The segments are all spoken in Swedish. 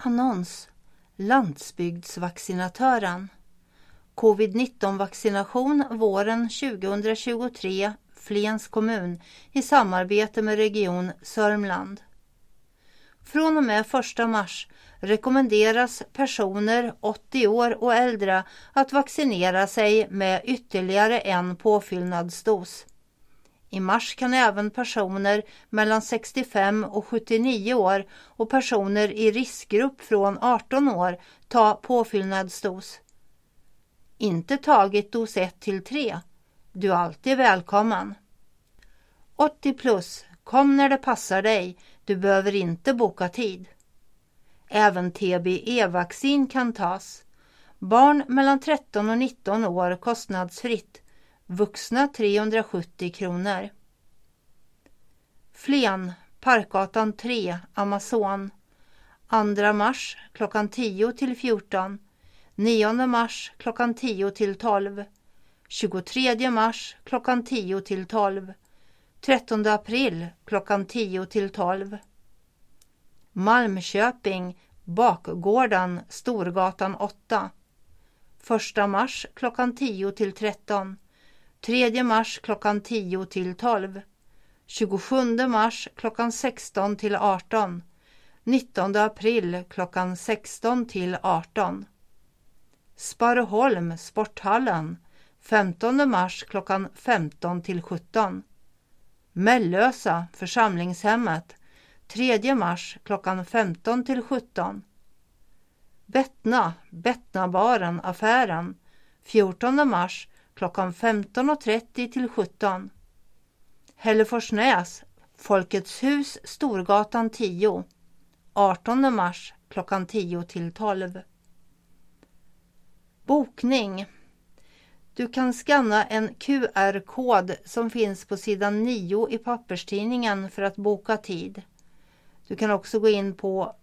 Annons. Landsbygdsvaccinatören. Covid-19-vaccination våren 2023, Flens kommun i samarbete med region Sörmland. Från och med 1 mars rekommenderas personer 80 år och äldre att vaccinera sig med ytterligare en påfyllnadsdos. I mars kan även personer mellan 65 och 79 år och personer i riskgrupp från 18 år ta påfyllnadsdos. Inte tagit dos 1 till 3. Du är alltid välkommen. 80 plus, kom när det passar dig. Du behöver inte boka tid. Även TBE-vaccin kan tas. Barn mellan 13 och 19 år kostnadsfritt. Vuxna 370 kronor. Flen, Parkgatan 3, Amazon. 2 mars klockan 10 till 14. 9 mars klockan 10 till 12. 23 mars klockan 10 till 12. 13 april klockan 10 till 12. Malmköping, Bakgården, Storgatan 8. 1 mars klockan 10 till 13. 3 mars klockan 10 till 12. 27 mars klockan 16 till 18. 19 april klockan 16 till 18. Sparreholm, Sporthallen. 15 mars klockan 15 till 17. Mellösa, församlingshemmet. 3 mars klockan 15 till 17. Bettna, Bettnabaren, affären. 14 mars klockan 15.30 till 17. Hälleforsnäs, Folkets hus, Storgatan 10. 18 mars klockan 10 till 12. Bokning. Du kan skanna en QR-kod som finns på sidan 9 i papperstidningen för att boka tid. Du kan också gå in på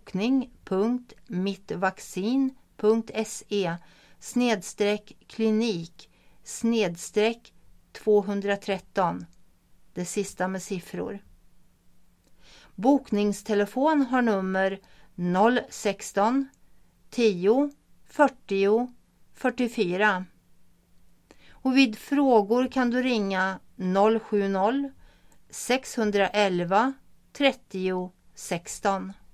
bokning.mittvaccin.se/klinik/213. Det sista med siffror. Bokningstelefon har nummer 016 10 40 44. Och vid frågor kan du ringa 070 611 30 16.